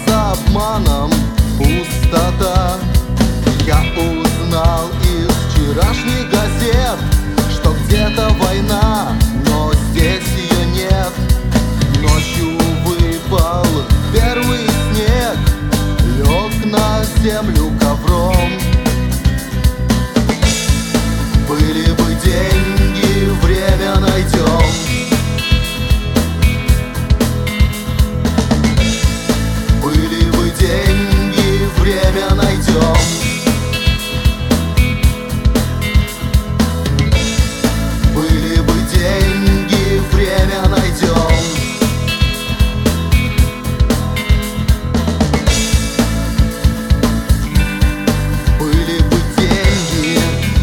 за обманом пустота. Я узнал из вчерашних газет, что где-то война, но здесь ее нет. Ночью выпал первый снег, лег на землю ковром. Были бы деньги, время найдем. Были бы деньги, время найдем. Были бы деньги, время найдем. Были бы деньги.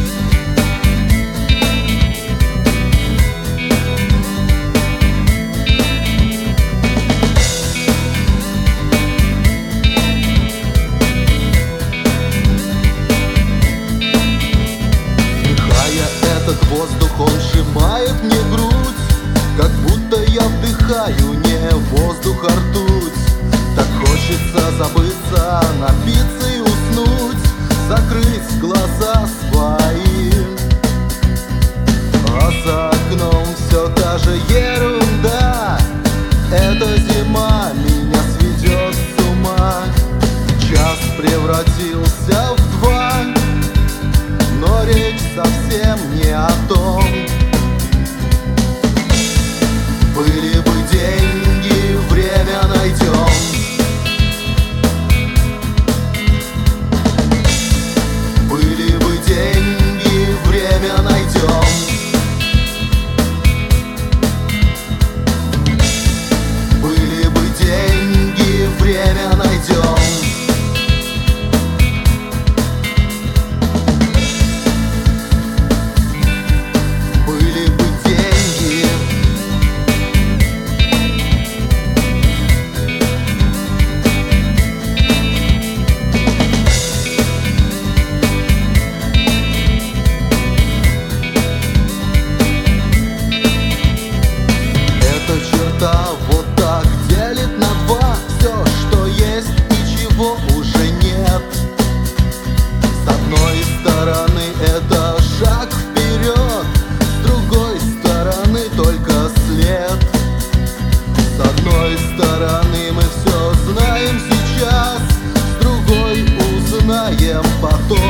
Вдыхая этот воздух, он сжимает мне грудь, как будто я вдыхаю не воздух, а ртуть. Так хочется забыться, напиться и уснуть, закрыть глаза свои. А за окном все та же ерунда. Эта зима меня сведет с ума. Час превратился в два, но речь совсем не о том. Были бы деньги, время найдем. Были бы деньги, время найдем. Были бы деньги, время найдем. Были бы деньги. Эта черта вот так делит на два все, что есть и чего уже нет. С одной стороны это шаг вперед, с другой стороны только след. С одной стороны мы все знаем сейчас, с другой узнаем потом.